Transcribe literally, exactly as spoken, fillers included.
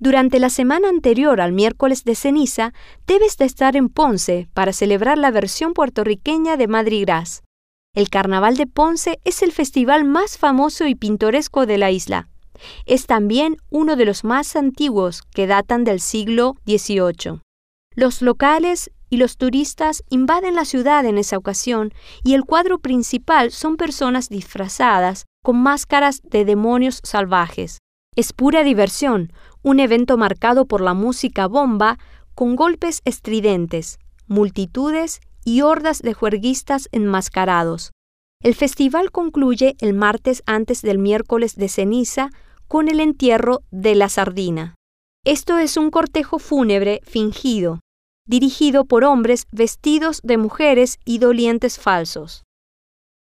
Durante la semana anterior al miércoles de ceniza, debes de estar en Ponce para celebrar la versión puertorriqueña de Mardi Gras. El Carnaval de Ponce es el festival más famoso y pintoresco de la isla. Es también uno de los más antiguos, que datan del siglo dieciocho. Los locales y los turistas invaden la ciudad en esa ocasión y el cuadro principal son personas disfrazadas con máscaras de demonios salvajes. Es pura diversión, un evento marcado por la música bomba con golpes estridentes, multitudes y hordas de juerguistas enmascarados. El festival concluye el martes antes del miércoles de ceniza con el entierro de la sardina. Esto es un cortejo fúnebre fingido, dirigido por hombres vestidos de mujeres y dolientes falsos.